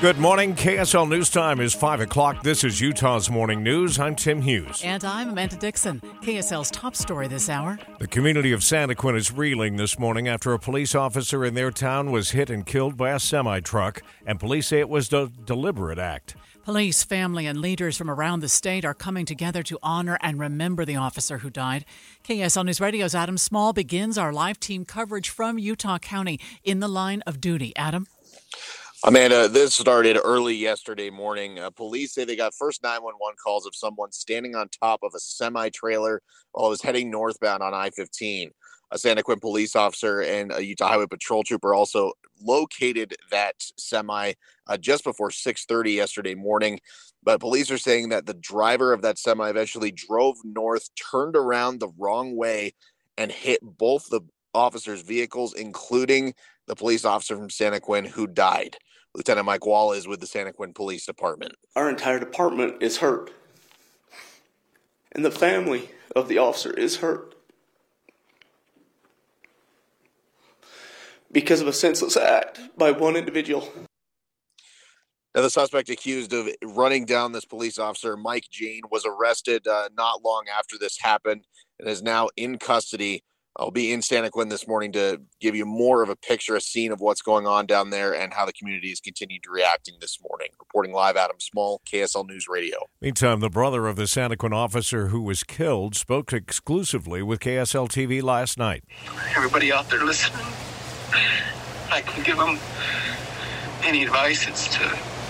Good morning. KSL News Time is 5 o'clock. This is Utah's Morning News. I'm Tim Hughes. And I'm Amanda Dixon. KSL's top story this hour. The community of Santaquin is reeling this morning after a police officer in their town was hit and killed by a semi-truck, and police say it was a deliberate act. Police, family, and leaders from around the state are coming together to honor and remember the officer who died. KSL News Radio's Adam Small begins our live team coverage from Utah County in the line of duty. Adam? Amanda, this started early yesterday morning. Police say they got first 911 calls of someone standing on top of a semi-trailer while it was heading northbound on I-15. A Santaquin police officer and a Utah Highway Patrol trooper also located that semi just before 6:30 yesterday morning. But police are saying that the driver of that semi eventually drove north, turned around the wrong way, and hit both the officers' vehicles, including the police officer from Santaquin who died. Lieutenant Mike Wall is with the Santaquin Police Department. Our entire department is hurt, and the family of the officer is hurt because of a senseless act by one individual. Now, the suspect accused of running down this police officer, Mike Jane, was arrested not long after this happened and is now in custody. I'll be in Santaquin this morning to give you more of a picture, a scene of what's going on down there and how the community is continuing to reacting this morning. Reporting live, Adam Small, KSL News Radio. Meantime, the brother of the Santaquin officer who was killed spoke exclusively with KSL TV last night. Everybody out there listening, I can give them any advice. It's to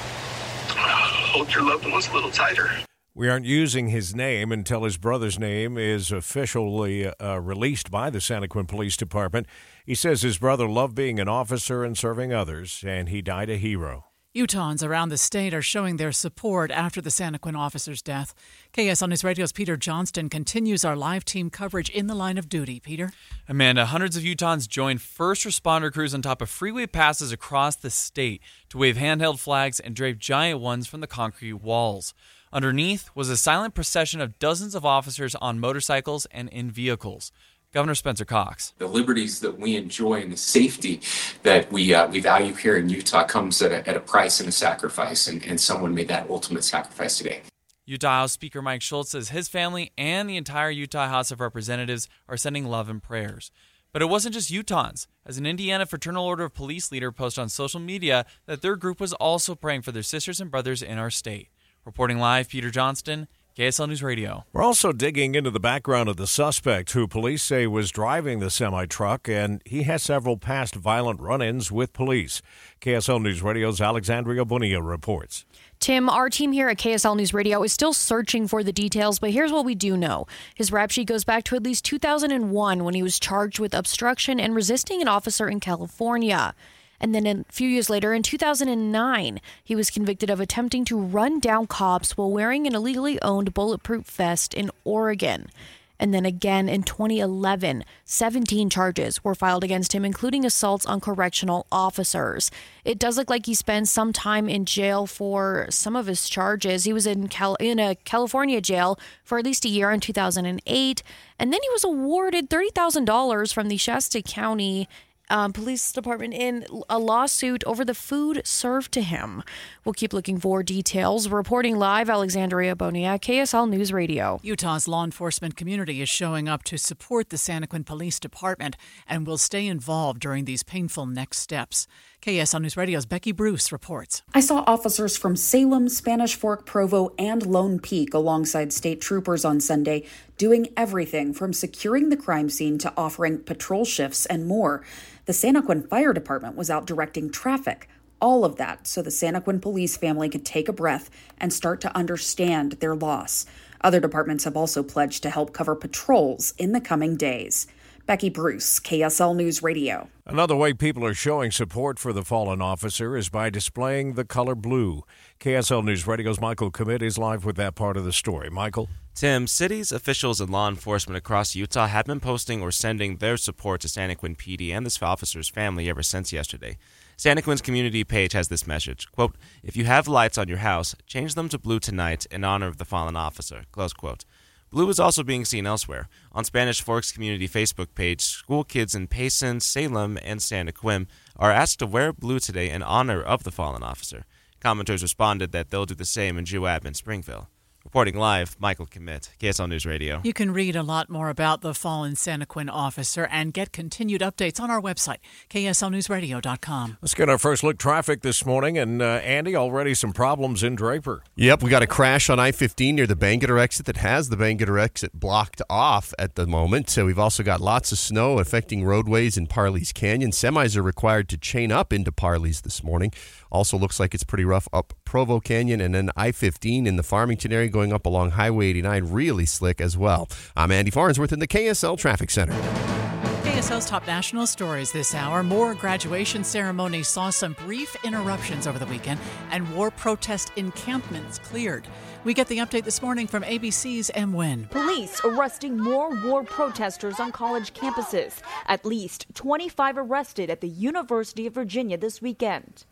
hold your loved ones a little tighter. We aren't using his name until his brother's name is officially released by the Santaquin Police Department. He says his brother loved being an officer and serving others, and he died a hero. Utahns around the state are showing their support after the Santaquin officer's death. KSL News Radio's Peter Johnston continues our live team coverage in the line of duty. Peter? Amanda, hundreds of Utahns joined first responder crews on top of freeway passes across the state to wave handheld flags and drape giant ones from the concrete walls. Underneath was a silent procession of dozens of officers on motorcycles and in vehicles. Governor Spencer Cox. The liberties that we enjoy and the safety that we value here in Utah comes at a price and a sacrifice, and someone made that ultimate sacrifice today. Utah House Speaker Mike Schultz says his family and the entire Utah House of Representatives are sending love and prayers. But it wasn't just Utahns, as an Indiana Fraternal Order of Police leader posted on social media that their group was also praying for their sisters and brothers in our state. Reporting live, Peter Johnston, KSL News Radio. We're also digging into the background of the suspect who police say was driving the semi-truck, and he has several past violent run-ins with police. KSL News Radio's Alexandria Bonilla reports. Tim, our team here at KSL News Radio is still searching for the details, but here's what we do know. His rap sheet goes back to at least 2001 when he was charged with obstruction and resisting an officer in California. And then a few years later, in 2009, he was convicted of attempting to run down cops while wearing an illegally owned bulletproof vest in Oregon. And then again in 2011, 17 charges were filed against him, including assaults on correctional officers. It does look like he spent some time in jail for some of his charges. He was in a California jail for at least a year in 2008, and then he was awarded $30,000 from the Shasta County Police Department in a lawsuit over the food served to him. We'll keep looking for details. Reporting live, Alexandria Bonilla, KSL News Radio. Utah's law enforcement community is showing up to support the Santaquin Police Department and will stay involved during these painful next steps. KSL News Radio's Becky Bruce reports. I saw officers from Salem, Spanish Fork, Provo, and Lone Peak alongside state troopers on Sunday, doing everything from securing the crime scene to offering patrol shifts and more. The Santaquin Fire Department was out directing traffic, all of that so the Santaquin police family could take a breath and start to understand their loss. Other departments have also pledged to help cover patrols in the coming days. Becky Bruce, KSL News Radio. Another way people are showing support for the fallen officer is by displaying the color blue. KSL News Radio's Michael Commit is live with that part of the story. Michael? Tim, cities, officials, and law enforcement across Utah have been posting or sending their support to Santaquin PD and this officer's family ever since yesterday. Santaquin's community page has this message, quote, "If you have lights on your house, change them to blue tonight in honor of the fallen officer," close quote. Blue is also being seen elsewhere. On Spanish Fork's community Facebook page, school kids in Payson, Salem, and Santaquin are asked to wear blue today in honor of the fallen officer. Commenters responded that they'll do the same in Juab and Springville. Reporting live, Michael Commit, KSL News Radio. You can read a lot more about the fallen Santaquin officer and get continued updates on our website, kslnewsradio.com. Let's get our first look traffic this morning. And Andy, already some problems in Draper. Yep, we got a crash on I-15 near the Bangerter exit that has the Bangerter exit blocked off at the moment. So we've also got lots of snow affecting roadways in Parley's Canyon. Semis are required to chain up into Parley's this morning. Also looks like it's pretty rough up Provo Canyon, and then I-15 in the Farmington area going up along Highway 89, really slick as well. I'm Andy Farnsworth in the KSL Traffic Center. KSL's top national stories this hour. More graduation ceremonies saw some brief interruptions over the weekend, and war protest encampments cleared. We get the update this morning from ABC's M. Wynn. Police arresting more war protesters on college campuses. At least 25 arrested at the University of Virginia this weekend.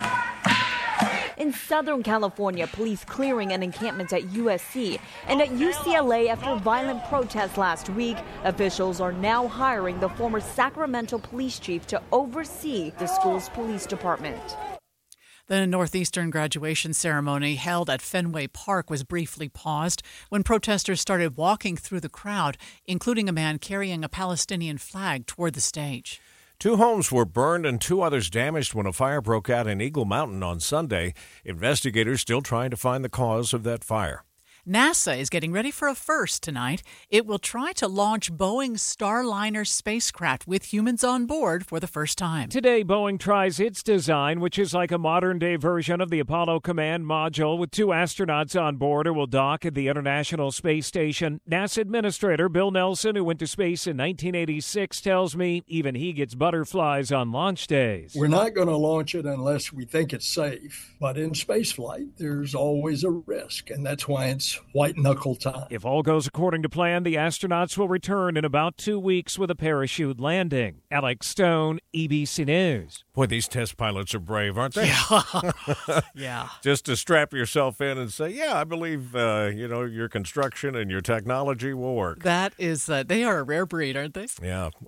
In Southern California, police clearing an encampment at USC and at UCLA after violent protests last week. Officials are now hiring the former Sacramento police chief to oversee the school's police department. The Northeastern graduation ceremony held at Fenway Park was briefly paused when protesters started walking through the crowd, including a man carrying a Palestinian flag toward the stage. 2 homes were burned and 2 others damaged when a fire broke out in Eagle Mountain on Sunday. Investigators still trying to find the cause of that fire. NASA is getting ready for a first tonight. It will try to launch Boeing's Starliner spacecraft with humans on board for the first time. Today, Boeing tries its design, which is like a modern-day version of the Apollo Command Module, with 2 astronauts on board who will dock at the International Space Station. NASA Administrator Bill Nelson, who went to space in 1986, tells me even he gets butterflies on launch days. We're not going to launch it unless we think it's safe. But in spaceflight, there's always a risk, and that's why it's white-knuckle time. If all goes according to plan, the astronauts will return in about 2 weeks with a parachute landing. Alex Stone, EBC News. Boy, these test pilots are brave, aren't they? Yeah. Just to strap yourself in and say, yeah, I believe, your construction and your technology will work. That is, they are a rare breed, aren't they? Yeah.